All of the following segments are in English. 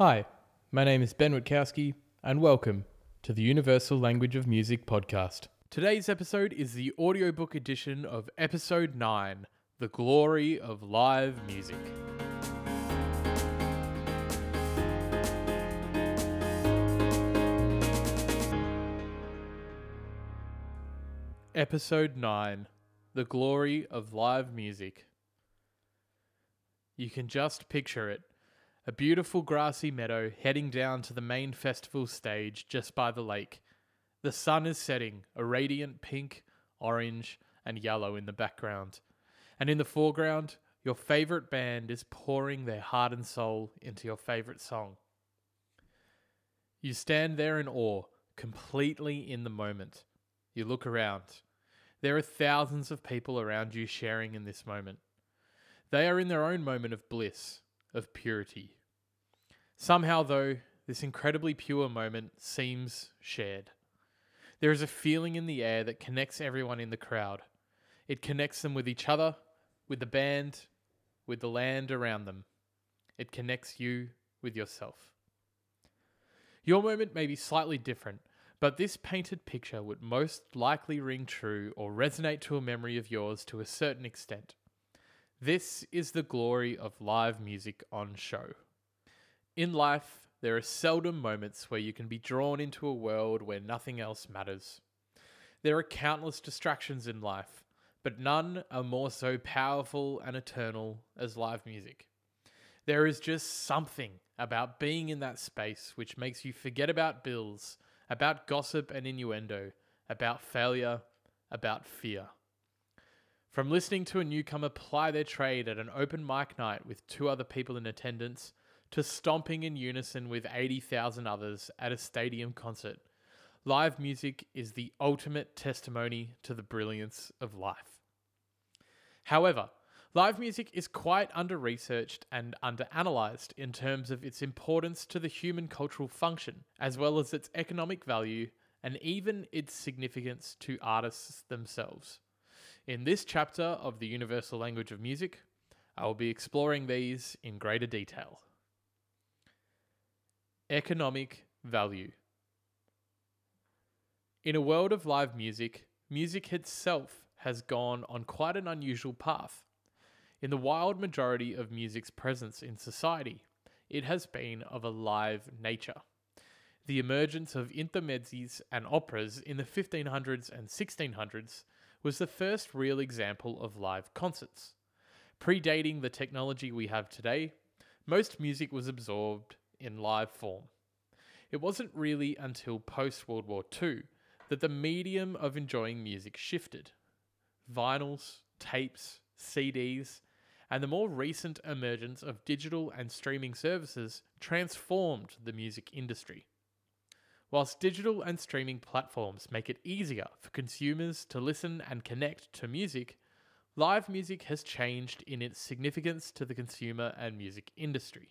Hi, my name is Ben Witkowski, and welcome to the Universal Language of Music podcast. Today's episode is the audiobook edition of Episode 9, The Glory of Live Music. Episode 9, The Glory of Live Music. You can just picture it. A beautiful grassy meadow heading down to the main festival stage just by the lake. The sun is setting, a radiant pink, orange, and yellow in the background. And in the foreground, your favourite band is pouring their heart and soul into your favourite song. You stand there in awe, completely in the moment. You look around. There are thousands of people around you sharing in this moment. They are in their own moment of bliss, of purity. Somehow, though, this incredibly pure moment seems shared. There is a feeling in the air that connects everyone in the crowd. It connects them with each other, with the band, with the land around them. It connects you with yourself. Your moment may be slightly different, but this painted picture would most likely ring true or resonate to a memory of yours to a certain extent. This is the glory of live music on show. In life, there are seldom moments where you can be drawn into a world where nothing else matters. There are countless distractions in life, but none are more so powerful and eternal as live music. There is just something about being in that space which makes you forget about bills, about gossip and innuendo, about failure, about fear. From listening to a newcomer ply their trade at an open mic night with 2 other people in attendance, to stomping in unison with 80,000 others at a stadium concert, live music is the ultimate testimony to the brilliance of life. However, live music is quite under-researched and under-analysed in terms of its importance to the human cultural function, as well as its economic value and even its significance to artists themselves. In this chapter of the Universal Language of Music, I will be exploring these in greater detail. Economic value. In a world of live music, music itself has gone on quite an unusual path. In the wild majority of music's presence in society, it has been of a live nature. The emergence of intermezzis and operas in the 1500s and 1600s was the first real example of live concerts. Predating the technology we have today, most music was absorbed in live form. It wasn't really until post-World War II that the medium of enjoying music shifted. Vinyls, tapes, CDs, and the more recent emergence of digital and streaming services transformed the music industry. Whilst digital and streaming platforms make it easier for consumers to listen and connect to music, live music has changed in its significance to the consumer and music industry.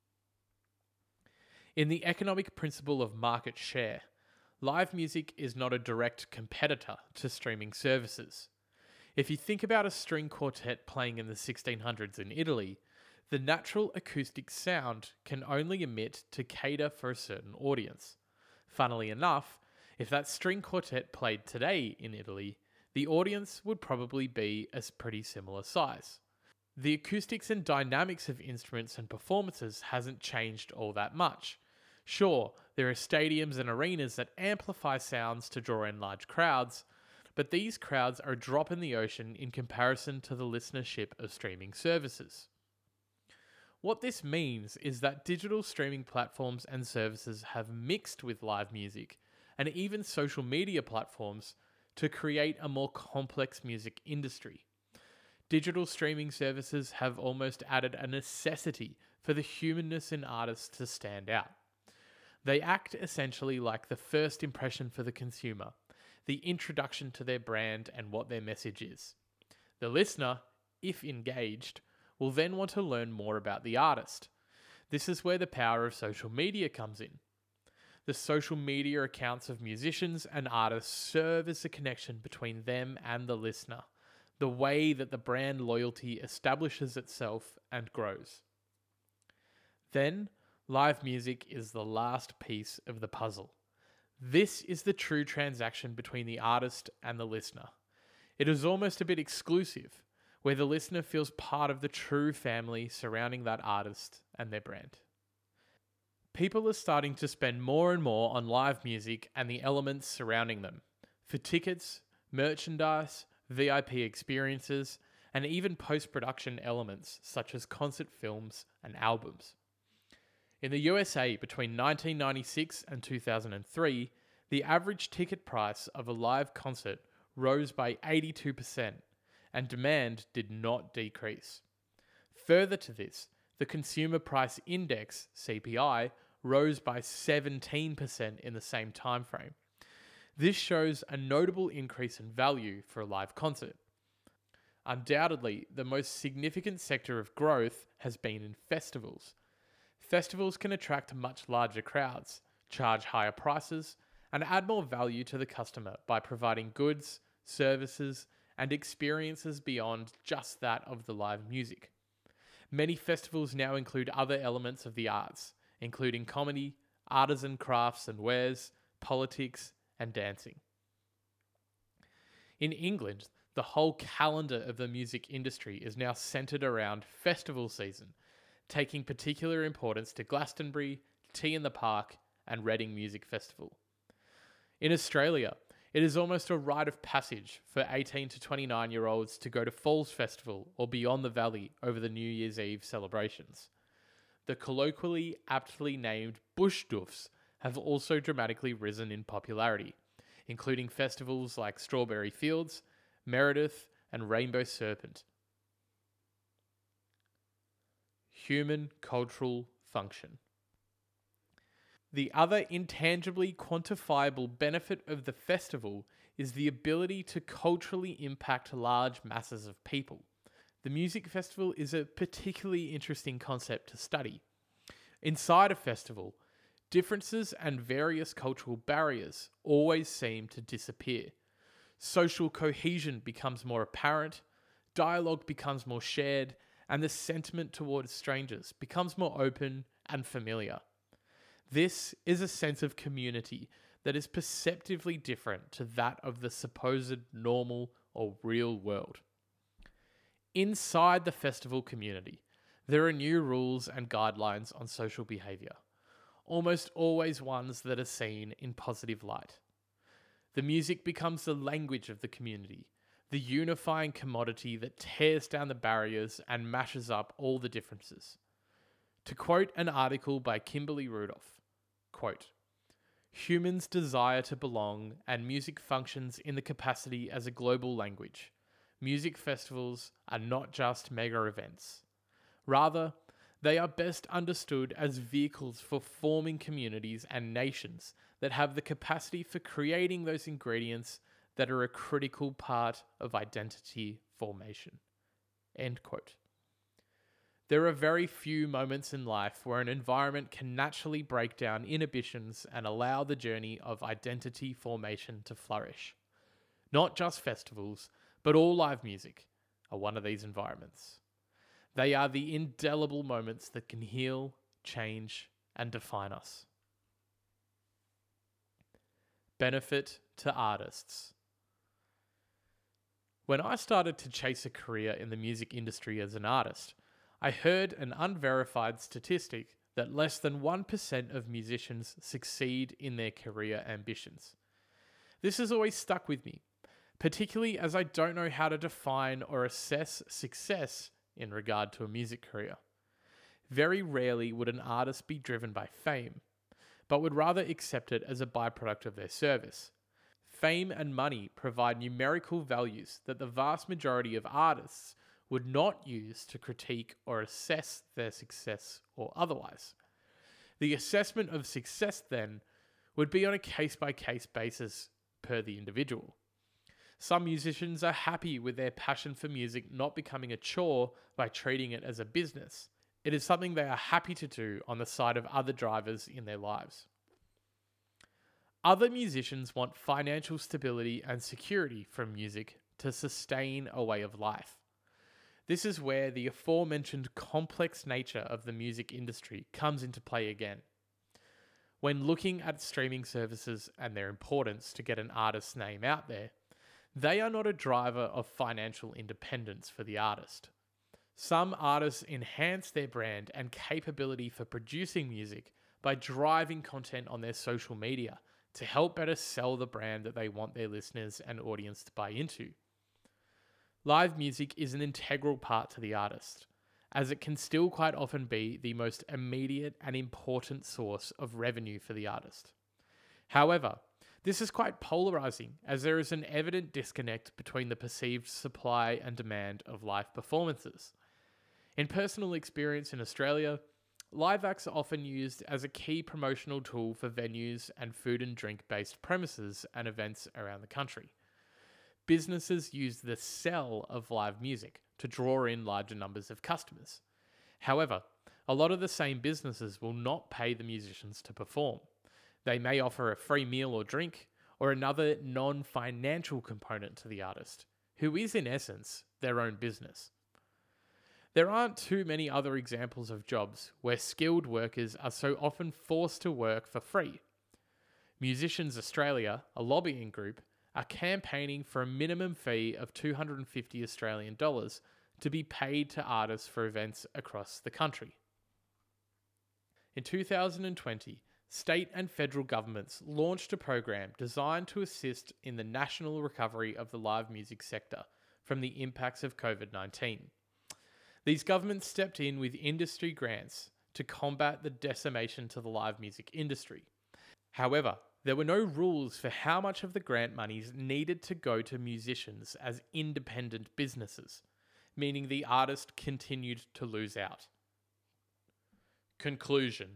In the economic principle of market share, live music is not a direct competitor to streaming services. If you think about a string quartet playing in the 1600s in Italy, the natural acoustic sound can only emit to cater for a certain audience. Funnily enough, if that string quartet played today in Italy, the audience would probably be a pretty similar size. The acoustics and dynamics of instruments and performances hasn't changed all that much. Sure, there are stadiums and arenas that amplify sounds to draw in large crowds, but these crowds are a drop in the ocean in comparison to the listenership of streaming services. What this means is that digital streaming platforms and services have mixed with live music and even social media platforms to create a more complex music industry. Digital streaming services have almost added a necessity for the humanness in artists to stand out. They act essentially like the first impression for the consumer, the introduction to their brand and what their message is. The listener, if engaged, will then want to learn more about the artist. This is where the power of social media comes in. The social media accounts of musicians and artists serve as the connection between them and the listener, the way that the brand loyalty establishes itself and grows. Then, Live music is the last piece of the puzzle. This is the true transaction between the artist and the listener. It is almost a bit exclusive, where the listener feels part of the true family surrounding that artist and their brand. People are starting to spend more and more on live music and the elements surrounding them, for tickets, merchandise, VIP experiences, and even post-production elements such as concert films and albums. In the USA, between 1996 and 2003, the average ticket price of a live concert rose by 82%, and demand did not decrease. Further to this, the Consumer Price Index, CPI, rose by 17% in the same timeframe. This shows a notable increase in value for a live concert. Undoubtedly, the most significant sector of growth has been in festivals. Festivals can attract much larger crowds, charge higher prices, and add more value to the customer by providing goods, services, and experiences beyond just that of the live music. Many festivals now include other elements of the arts, including comedy, artisan crafts and wares, politics, and dancing. In England, the whole calendar of the music industry is now centred around festival season, taking particular importance to Glastonbury, Tea in the Park, and Reading Music Festival. In Australia, it is almost a rite of passage for 18 to 29-year-olds to go to Falls Festival or Beyond the Valley over the New Year's Eve celebrations. The colloquially aptly named Bush Doofs have also dramatically risen in popularity, including festivals like Strawberry Fields, Meredith, and Rainbow Serpent. Human cultural function. The other intangibly quantifiable benefit of the festival is the ability to culturally impact large masses of people. The music festival is a particularly interesting concept to study. Inside a festival, differences and various cultural barriers always seem to disappear. Social cohesion becomes more apparent, dialogue becomes more shared, and the sentiment towards strangers becomes more open and familiar. This is a sense of community that is perceptively different to that of the supposed normal or real world. Inside the festival community, there are new rules and guidelines on social behaviour, almost always ones that are seen in positive light. The music becomes the language of the community, the unifying commodity that tears down the barriers and mashes up all the differences. To quote an article by Kimberly Rudolph, quote, "Humans desire to belong and music functions in the capacity as a global language. Music festivals are not just mega events. Rather, they are best understood as vehicles for forming communities and nations that have the capacity for creating those ingredients that are a critical part of identity formation." End quote. There are very few moments in life where an environment can naturally break down inhibitions and allow the journey of identity formation to flourish. Not just festivals, but all live music are one of these environments. They are the indelible moments that can heal, change, and define us. Benefit to artists. When I started to chase a career in the music industry as an artist, I heard an unverified statistic that less than 1% of musicians succeed in their career ambitions. This has always stuck with me, particularly as I don't know how to define or assess success in regard to a music career. Very rarely would an artist be driven by fame, but would rather accept it as a byproduct of their service. Fame and money provide numerical values that the vast majority of artists would not use to critique or assess their success or otherwise. The assessment of success, then, would be on a case-by-case basis per the individual. Some musicians are happy with their passion for music not becoming a chore by treating it as a business. It is something they are happy to do on the side of other drivers in their lives. Other musicians want financial stability and security from music to sustain a way of life. This is where the aforementioned complex nature of the music industry comes into play again. When looking at streaming services and their importance to get an artist's name out there, they are not a driver of financial independence for the artist. Some artists enhance their brand and capability for producing music by driving content on their social media to help better sell the brand that they want their listeners and audience to buy into. Live music is an integral part to the artist, as it can still quite often be the most immediate and important source of revenue for the artist. However, this is quite polarizing, as there is an evident disconnect between the perceived supply and demand of live performances. In personal experience in Australia, live acts are often used as a key promotional tool for venues and food and drink based premises and events around the country. Businesses use the sell of live music to draw in larger numbers of customers. However, a lot of the same businesses will not pay the musicians to perform. They may offer a free meal or drink, or another non-financial component to the artist, who is in essence their own business. There aren't too many other examples of jobs where skilled workers are so often forced to work for free. Musicians Australia, a lobbying group, are campaigning for a minimum fee of $250 Australian to be paid to artists for events across the country. In 2020, state and federal governments launched a program designed to assist in the national recovery of the live music sector from the impacts of COVID-19. These governments stepped in with industry grants to combat the decimation to the live music industry. However, there were no rules for how much of the grant monies needed to go to musicians as independent businesses, meaning the artist continued to lose out. Conclusion.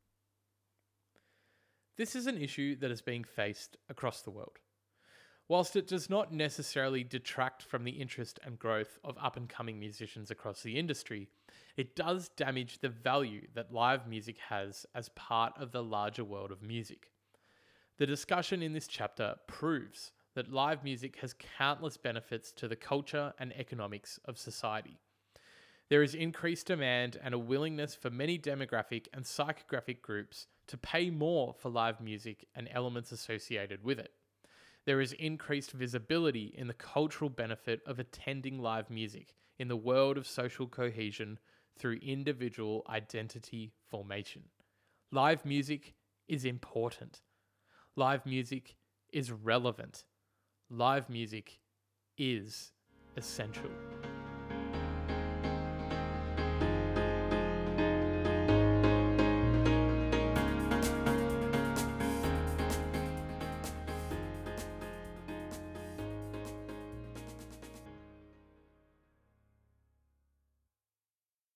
This is an issue that is being faced across the world. Whilst it does not necessarily detract from the interest and growth of up-and-coming musicians across the industry, it does damage the value that live music has as part of the larger world of music. The discussion in this chapter proves that live music has countless benefits to the culture and economics of society. There is increased demand and a willingness for many demographic and psychographic groups to pay more for live music and elements associated with it. There is increased visibility in the cultural benefit of attending live music in the world of social cohesion through individual identity formation. Live music is important. Live music is relevant. Live music is essential.